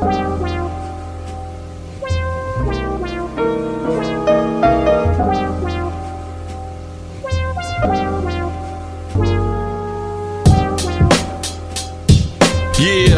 Yeah,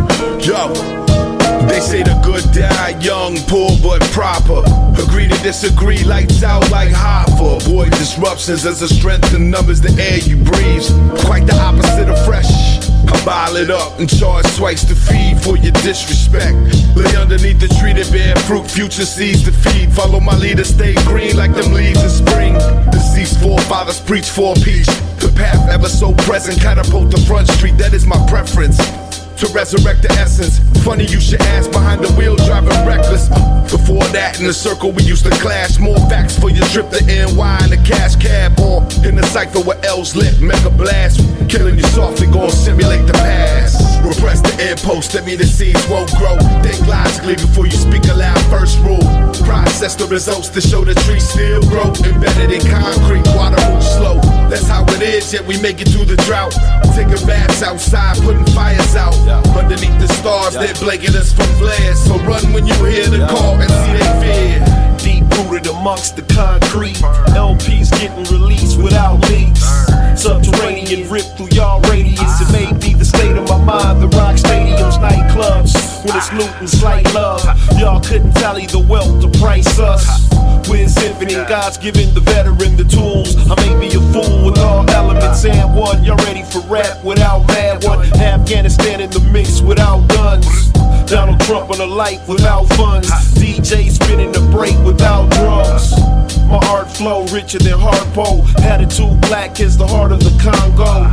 yo, they say the good die young, poor but proper. Agree to disagree, lights out like Hoffa. Avoid disruptions as a strength in numbers, the air you breathe. Quite the opposite of fresh. I bottle it up and charge twice the fee for your disrespect. Lay underneath the tree that bear fruit, future seeds to feed. Follow my leader, stay green like them leaves in spring. Deceased forefathers preach for peace. The path ever so present, catapult the front street, that is my preference. To resurrect the essence. Funny you should ask, behind the wheel driving reckless. Before that in the circle we used to clash. More facts for your trip to NY in a cash cab. Or in the cypher where L's lit, mega blast. Killing you softly, gon' simulate the past. Repress the air post, that mean the seeds won't grow. Think logically before you speak aloud, first rule. Process the results to show the tree still grow. Embedded in concrete, water moves slow. That's how it is, yet we make it through the drought. Taking baths outside, putting fires out. Underneath the stars, they're blanking us from flares. So run when you hear the call and see they fear. Deep rooted amongst the concrete. LPs getting released without leaks. Subterranean ripped through y'all radius. It may be the state of my mind. The rock stadiums, nightclubs. When it's loot and slight love. Y'all couldn't tally the wealth to price us. Where's infinite? God's giving the veteran the tools. I may be a fool with all elements and one. Y'all ready for rap without mad one. Afghanistan in the mix without guns. Donald Trump on a light without funds. DJ spinning the break without drums. My art flow richer than Harpo. Attitude black as the heart of the Congo.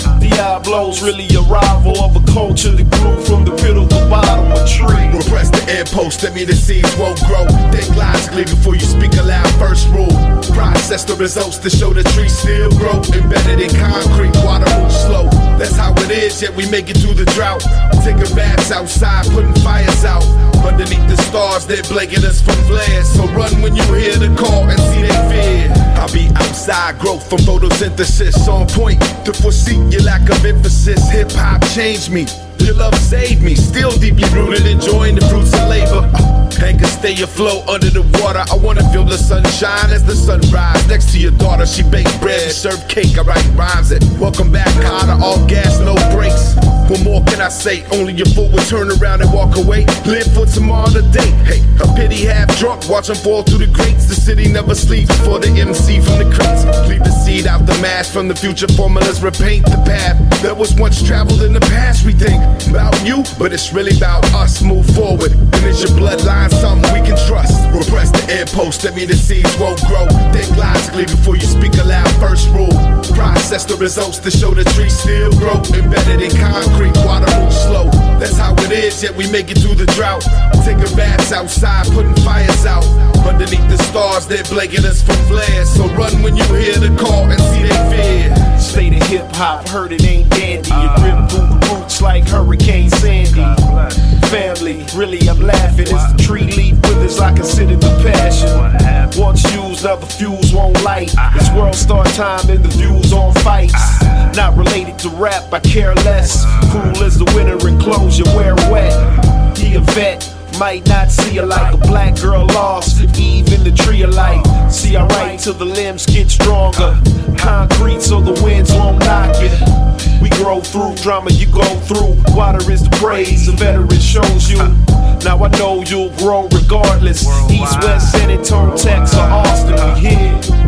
Diablo's really a rival of a culture that grew from the pit of the bottom of a tree. Repress the air post, that mean the seeds won't grow. Think logically before you speak aloud, first rule. Process the results to show the tree still grow. Embedded in concrete, water moves slow. That's how it is, yet we make it through the drought. Taking baths outside, putting fires out. Underneath the stars, they're blanking us from flares. So run when you hear the call and see they fear. I'll be outside, growth from photosynthesis. On point to foresee your lack of emphasis. Hip-hop changed me, your love saved me. Still deeply rooted, enjoying the fruits of labor. Anchor stay afloat under the water. I wanna feel the sunshine as the sunrise. Next to your daughter, she baked bread, she served cake, I write rhymes it. Welcome back, Carter, all gas, no brakes. What more can I say? Only a fool would turn around and walk away. Live for tomorrow today. Hey, a pity half drunk, watch them fall through the grates. The city never sleeps for the MC from the crates. Leave the seed out the mash from the future formulas. Repaint the path that was once traveled in the past. We think about you, but it's really about us. Move forward, and is your bloodline something we can trust? Repress the air post, that mean the seeds won't grow. Think logically before you speak aloud, first rule. Process the results to show the tree still grow. Embedded in concrete, water moves slow. That's how it is, yet we make it through the drought. Taking baths outside, putting fires out. Underneath the stars, they're blanking us from flares. So run when you hear the call and see they fear. State of hip hop, heard it ain't dandy. It ripped through the roots like Hurricane Sandy. Family, really I'm laughing as the tree leaf withers. I consider the passion. Once used, now the fuse won't light. This world start time and the views on fights. Not related to rap, I care less. Cool as the winter enclosure, wear wet. He a vet, might not see her like a black girl lost. Eve in the tree of life. See I write till the limbs get stronger. Concrete so the winds won't knock you. We grow through drama you go through. Water is the praise a veteran shows you. Now I know you'll grow regardless. East, West, San Antonio, Texas, or Austin, we here.